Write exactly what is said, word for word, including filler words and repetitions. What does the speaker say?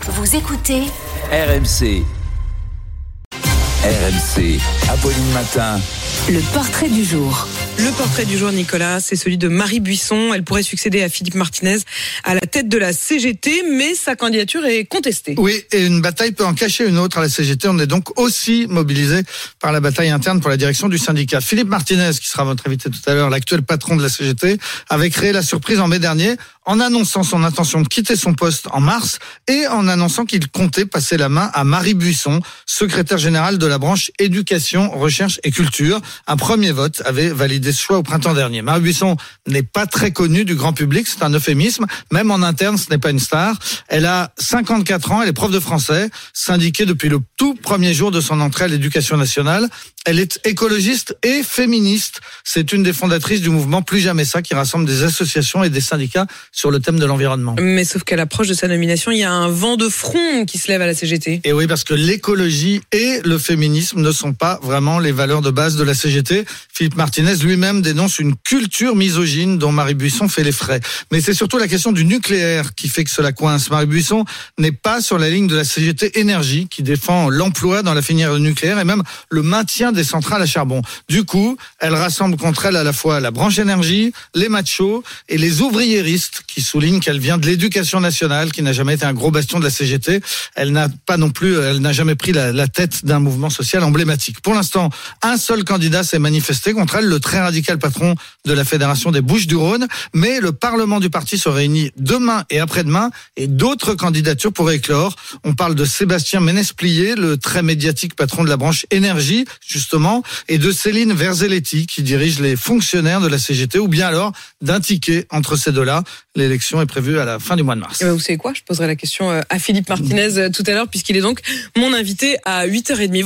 Vous écoutez R M C. R M C, Apolline Matin. Le portrait du jour. Le portrait du jour, Nicolas, c'est celui de Marie Buisson. Elle pourrait succéder à Philippe Martinez à la tête de la C G T, mais sa candidature est contestée. Oui, et une bataille peut en cacher une autre à la C G T. On est donc aussi mobilisé par la bataille interne pour la direction du syndicat. Philippe Martinez, qui sera votre invité tout à l'heure, l'actuel patron de la C G T, avait créé la surprise en mai dernier en annonçant son intention de quitter son poste en mars et en annonçant qu'il comptait passer la main à Marie Buisson, secrétaire générale de la branche éducation, recherche et culture. Un premier vote avait validé ce choix au printemps dernier. Marie Buisson n'est pas très connue du grand public, c'est un euphémisme. Même en interne, ce n'est pas une star. Elle a cinquante-quatre ans, elle est prof de français, syndiquée depuis le tout premier jour de son entrée à l'éducation nationale. Elle est écologiste et féministe. C'est une des fondatrices du mouvement Plus Jamais Ça, qui rassemble des associations et des syndicats sur le thème de l'environnement. Mais sauf qu'à l'approche de sa nomination, il y a un vent de front qui se lève à la C G T. Et oui, parce que l'écologie et le féminisme ne sont pas vraiment les valeurs de base de la C G T. Philippe Martinez lui-même dénonce une culture misogyne dont Marie Buisson fait les frais. Mais c'est surtout la question du nucléaire qui fait que cela coince. Marie Buisson n'est pas sur la ligne de la C G T Énergie, qui défend l'emploi dans la filière nucléaire et même le maintien des centrales à charbon. Du coup, elle rassemble contre elle à la fois la branche énergie, les machos et les ouvriéristes, qui soulignent qu'elle vient de l'éducation nationale, qui n'a jamais été un gros bastion de la C G T. Elle n'a pas non plus, elle n'a jamais pris la, la tête d'un mouvement social emblématique. Pour l'instant, un seul candidat s'est manifesté contre elle, le très radical patron de la Fédération des Bouches-du-Rhône. Mais le Parlement du parti se réunit demain et après-demain et d'autres candidatures pourraient éclore. On parle de Sébastien Ménesplier, le très médiatique patron de la branche énergie, justement, et de Céline Verzelletti, qui dirige les fonctionnaires de la C G T, ou bien alors d'un ticket entre ces deux-là. L'élection est prévue à la fin du mois de mars. Et ben vous savez quoi ? Je poserai la question à Philippe Martinez tout à l'heure, puisqu'il est donc mon invité à huit heures trente.